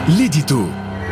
ليديتو.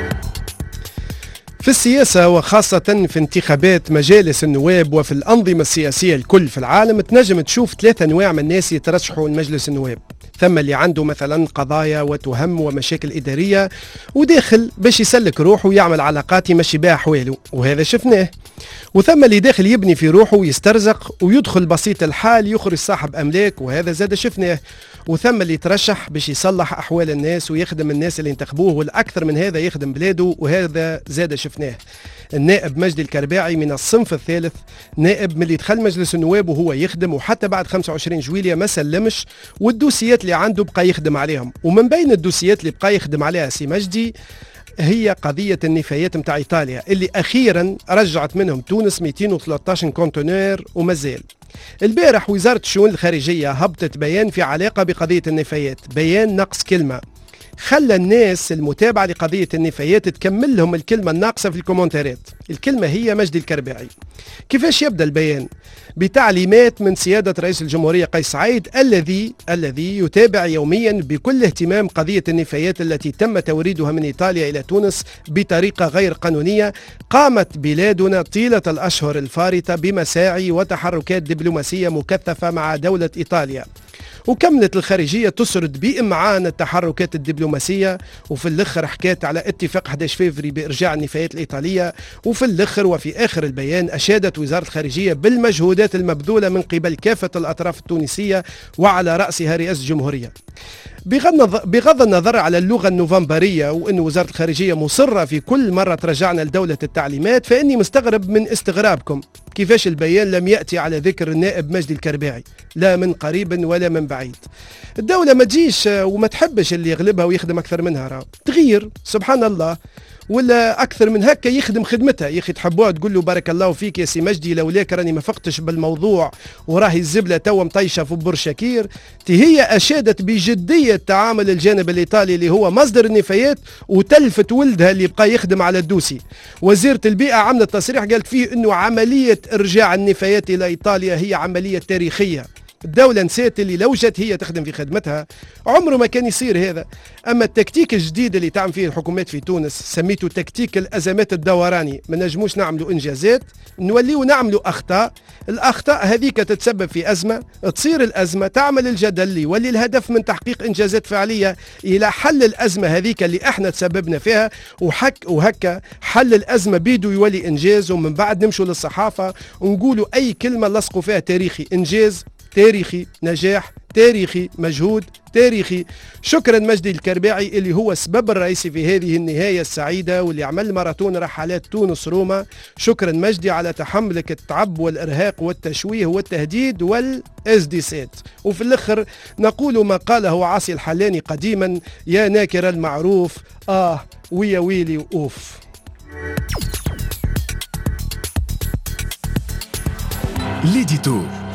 في السياسة وخاصة في انتخابات مجالس النواب وفي الأنظمة السياسية الكل في العالم تنجم تشوف 3 أنواع من الناس يترشحوا لمجلس النواب. ثم اللي عنده مثلا قضايا وتهم ومشاكل إدارية وداخل باش يسلك روحه ويعمل علاقات يمشي بها حواله، وهذا شفناه. وثم اللي داخل يبني في روحه ويسترزق ويدخل بسيط الحال يخرج صاحب أملاك، وهذا زاد شفناه. وثم اللي يترشح باش يصلح أحوال الناس ويخدم الناس اللي انتخبوه، والأكثر من هذا يخدم بلاده، وهذا زاد شفناه. النائب مجدي الكرباعي من الصنف الثالث، نائب من اللي دخل مجلس النواب وهو يخدم، وحتى بعد 25 جويلية ما سلمش، والدوسيات اللي عنده بقى يخدم عليهم. ومن بين الدوسيات اللي بقى يخدم عليها سي مجدي هي قضية النفايات متاع إيطاليا اللي أخيرا رجعت منهم تونس 213 كونتينر ومازال. البارح وزارة الشؤون الخارجية هبطت بيان في علاقة بقضية النفايات، بيان نقص كلمة، خلى الناس المتابعة لقضية النفايات تكمل لهم الكلمة الناقصة في الكومنتارات. الكلمة هي مجدي الكرباعي. كيفاش يبدأ البيان؟ بتعليمات من سيادة رئيس الجمهورية قيس سعيد الذي يتابع يوميا بكل اهتمام قضية النفايات التي تم توريدها من إيطاليا إلى تونس بطريقة غير قانونية. قامت بلادنا طيلة الأشهر الفارطة بمساعي وتحركات دبلوماسية مكثفة مع دولة إيطاليا، وكملت الخارجية تسرد بإمعان التحركات الدبلوماسية، وفي الأخر حكيت على اتفاق 11 فبراير بإرجاع النفايات الإيطالية. وفي الأخر وفي آخر البيان أشادت وزارة الخارجية بالمجهودات المبذولة من قبل كافة الأطراف التونسية وعلى رأسها رئاسة الجمهورية. بغض النظر على اللغة النوفمبرية وأن وزارة الخارجية مصرة في كل مرة ترجعنا لدولة التعليمات، فإني مستغرب من استغرابكم كيفاش البيان لم يأتي على ذكر النائب مجدي الكرباعي، لا من قريب ولا من بعيد. الدولة ما تجيش وما تحبش اللي يغلبها ويخدم أكثر منها، تغير سبحان الله، ولا أكثر من هكا يخدم خدمتها. يا أخي تحبوها تقول له بارك الله فيك يا سي مجدي، لولاك راني ما فقتش بالموضوع وراهي الزبلة توا مطيشة في بورشاكير. هي أشادت بجدية تعامل الجانب الإيطالي اللي هو مصدر النفايات، وتلفت ولدها اللي بقى يخدم على الدوسي. وزيرة البيئة عملت تصريح قالت فيه أنه عملية إرجاع النفايات إلى إيطاليا هي عملية تاريخية. الدولة نسيت اللي لو جت هي تخدم في خدمتها عمره ما كان يصير هذا. أما التكتيك الجديد اللي تعمل فيه الحكومات في تونس سميته تكتيك الأزمات الدوراني، ما نجموش نعملوا إنجازات نوليو نعملوا أخطاء، الأخطاء هذيك تتسبب في أزمة، تصير الأزمة تعمل الجدل يولي الهدف من تحقيق إنجازات فعلية إلى حل الأزمة هذيك اللي احنا تسببنا فيها، وهكا حل الأزمة بيدو يولي إنجاز. ومن بعد نمشوا للصحافة ونقولوا أي كلمة لصقوا فيها تاريخي، إنجاز تاريخي، نجاح تاريخي، مجهود تاريخي. شكرا مجدي الكرباعي اللي هو السبب الرئيسي في هذه النهاية السعيدة واللي عمل ماراثون رحلات تونس روما. شكرا مجدي على تحملك التعب والإرهاق والتشويه والتهديد والازدسات. وفي الآخر نقول ما قاله عاصي الحلاني قديما: يا ناكر المعروف ويا ويلي وأوف. ليديتو.